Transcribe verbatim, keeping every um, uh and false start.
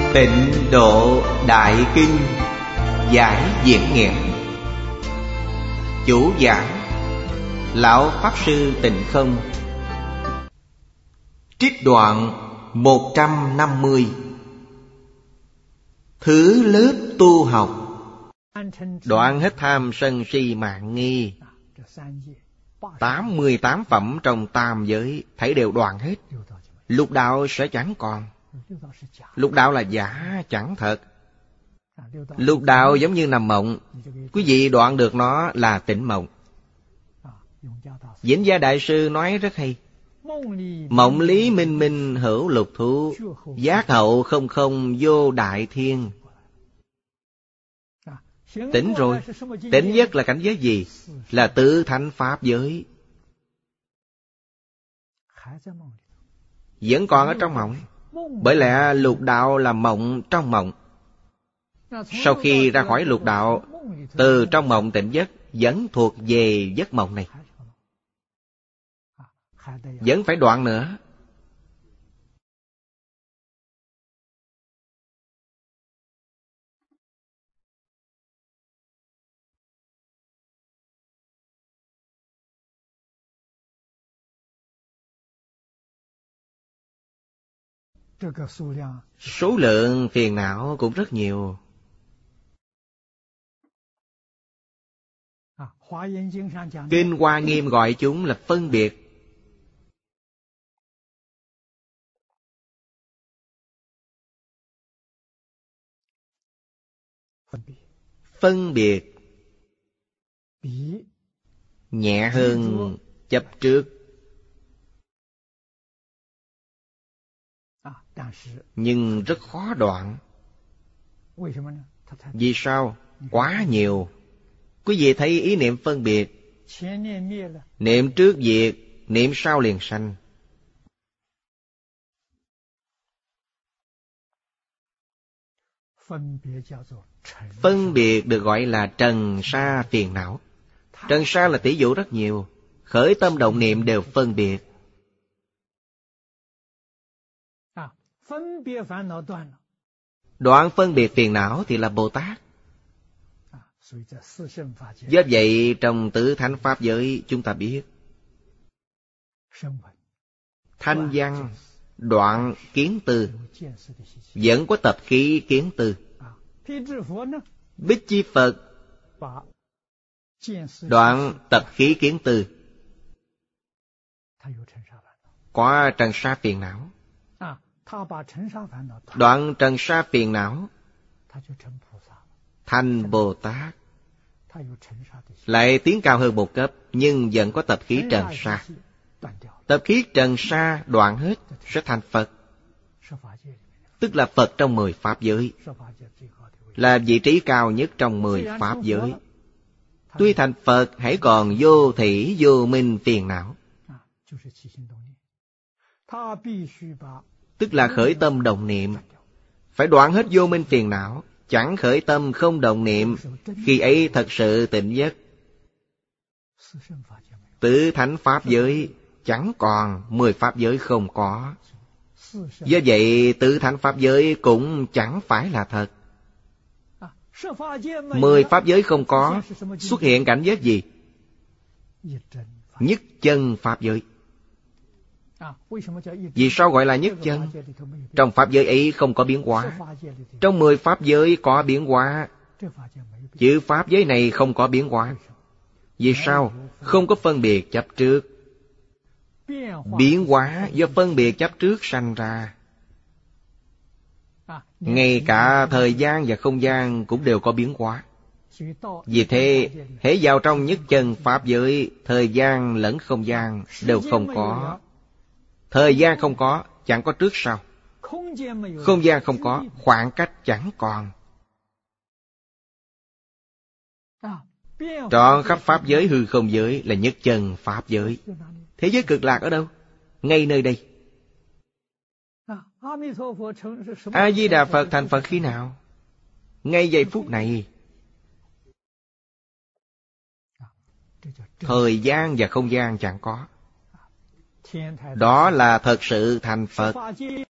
Tịnh Độ Đại Kinh giải diễn nghĩa. Chủ giảng Lão Pháp Sư Tịnh Không. Trích đoạn một trăm năm mươi. Thứ lớp tu học. Đoạn hết tham sân si mạng nghi. Tám mươi tám phẩm trong tam giới thấy đều đoạn hết. Lục đạo sẽ chẳng còn. Lục đạo là giả chẳng thật. Lục đạo giống như nằm mộng. Quý vị đoạn được nó là tỉnh mộng. Vĩnh Gia Đại Sư nói rất hay. Mộng lý minh minh hữu lục thú, giác hậu không không vô đại thiên. Tỉnh rồi. Tỉnh nhất là cảnh giới gì? Là tứ thánh pháp giới. Vẫn còn ở trong mộng. Bởi lẽ lục đạo là mộng trong mộng. Sau khi ra khỏi lục đạo, từ trong mộng tỉnh giấc vẫn thuộc về giấc mộng này. Vẫn phải đoạn nữa. Số lượng phiền não cũng rất nhiều. Kinh Hoa Nghiêm gọi chúng là phân biệt. Phân biệt nhẹ hơn chấp trước. Nhưng rất khó đoạn. Vì sao? Quá nhiều. Quý vị thấy ý niệm phân biệt. Niệm trước diệt, niệm sau liền sanh. Phân biệt được gọi là trần sa phiền não. Trần sa là tỷ dụ rất nhiều. Khởi tâm động niệm đều phân biệt. Đoạn phân biệt phiền não thì là Bồ Tát. Do vậy trong tứ thánh pháp giới chúng ta biết thanh văn đoạn kiến tư, vẫn có tập khí kiến tư. Bích Chi Phật đoạn tập khí kiến tư, có trần sa phiền não. Đoạn trần sa phiền não thành Bồ Tát. Lại tiến cao hơn một cấp, nhưng vẫn có tập khí trần sa. Tập khí trần sa đoạn hết sẽ thành Phật. Tức là Phật trong mười pháp giới, là vị trí cao nhất trong mười pháp giới. Tuy thành Phật hãy còn vô thỉ vô minh phiền não. Tức là khởi tâm động niệm. Phải đoạn hết vô minh phiền não. Chẳng khởi tâm không động niệm, khi ấy thật sự tỉnh giấc. Tứ thánh pháp giới chẳng còn, mười pháp giới không có. Do vậy tứ thánh pháp giới cũng chẳng phải là thật. Mười pháp giới không có, xuất hiện cảnh giới gì? Nhất chân pháp giới. Vì sao gọi là nhất chân? Trong pháp giới ấy không có biến hóa. Trong mười pháp giới có biến hóa. Chữ pháp giới này không có biến hóa. Vì sao? Không có phân biệt chấp trước. Biến hóa do phân biệt chấp trước sanh ra. Ngay cả thời gian và không gian cũng đều có biến hóa. Vì thế, hễ vào trong nhất chân pháp giới, thời gian lẫn không gian đều không có. Thời gian không có, chẳng có trước sau. Không gian không có, khoảng cách chẳng còn. Trọn khắp pháp giới hư không giới là nhất chân pháp giới. Thế giới cực lạc ở đâu? Ngay nơi đây. A Di Đà Phật thành Phật khi nào? Ngay giây phút này. Thời gian và không gian chẳng có. Đó là thật sự thành Phật.